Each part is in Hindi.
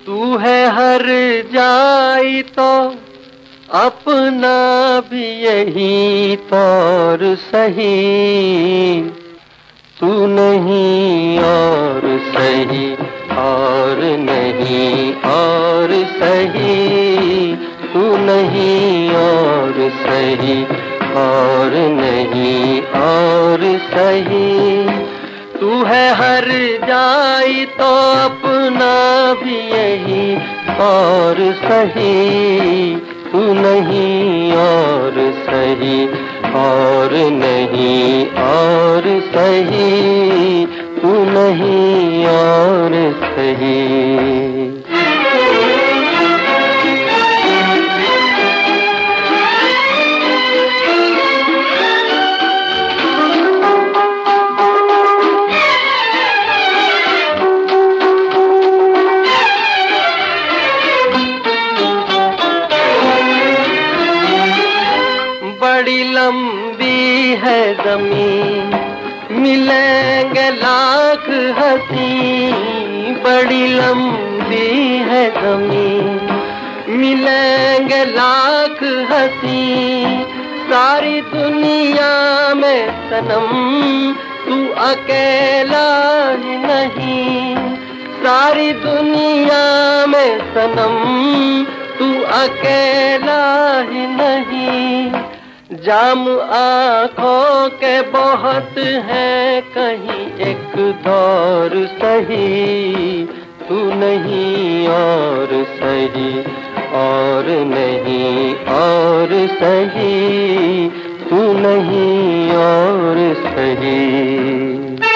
तू है हर जाई तो अपना भी यही तौर सही, तू नहीं और सही और नहीं और सही, तू नहीं और सही और नहीं और सही। तू है हर जाई तो अपना भी यही और सही, तू नहीं और सही और नहीं और सही, तू नहीं और सही। बड़ी लंबी है ज़मीन, मिलेंगे लाख हसी। बड़ी लंबी है ज़मीन, मिलेंगे लाख हसी। सारी दुनिया में सनम तू अकेला ही नहीं, सारी दुनिया में सनम तू अकेला ही नहीं। जाम आँखों के बहुत हैं, कहीं एक दौर सही, तू नहीं और सही और नहीं और सही, तू नहीं और सही।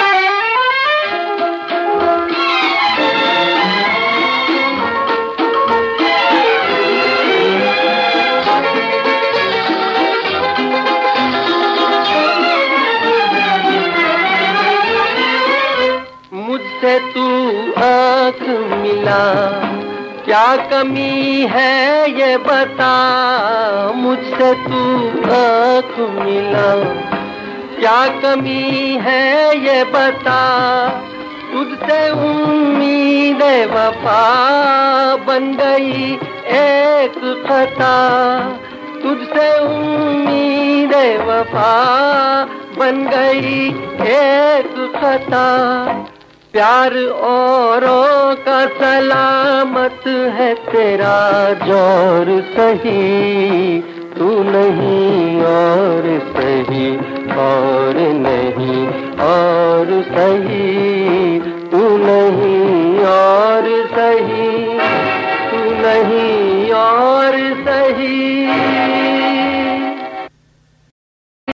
मुझसे तू आँख मिला, क्या कमी है ये बता। मुझसे तू आँख मिला, क्या कमी है ये बता। तुझसे उम्मीद वफा बन गई एक खता, तुझसे उम्मीद वफा बन गई एक खता। प्यार औरों का सलामत है, तेरा जोर सही, तू नहीं और सही और नहीं और सही, तू नहीं और सही, तू नहीं और सही।